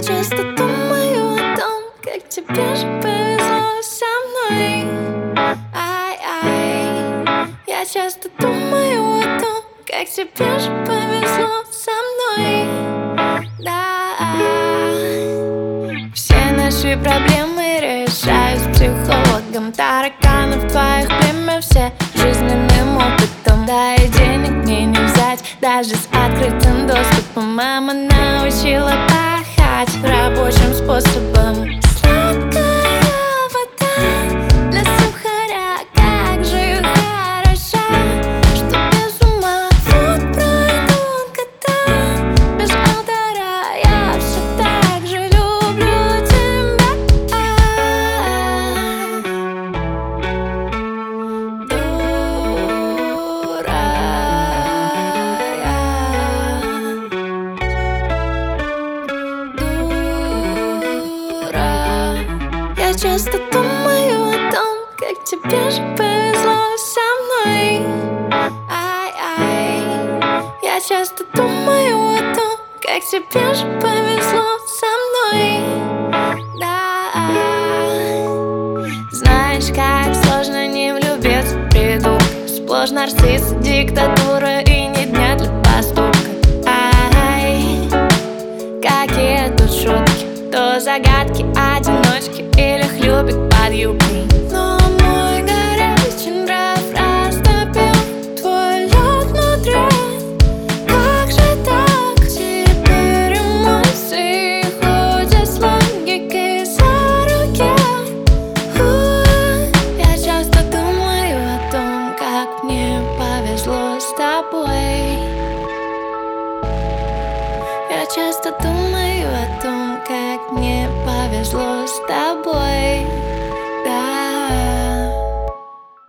часто думаю о том, как тебе же повезло со мной. Ай-ай. Я часто думаю о том, как тебе же повезло со мной. Да. Все наши проблемы решаю с психологом. Тараканов твоих племя все жизненным опытом. Да и денег мне не взять, даже с открытым доступом. Мама научила пахать рабочим способом. Сладкая вода для сухаря, как же хороша, что без ума вот пройдут года. Без алтаря я все так же люблю тебя. Я часто думаю о том, как тебе же повезло со мной. Ай-ай. Я часто думаю о том, как тебе же повезло со мной. Да. Знаешь, как сложно не влюбиться в придурка. Сплошь нарцисс, диктатура и ни дня для поступка. Ай, какие тут шутки. То загадки, одиночки или хлюпик под юбкой. Но мой горячий нрав растопил твой лед внутри. Как же так? Теперь эмоции ходят с логикой за руки. Я часто думаю о том, как мне повезло с тобой. Я часто думаю о том, как мне повезло с тобой.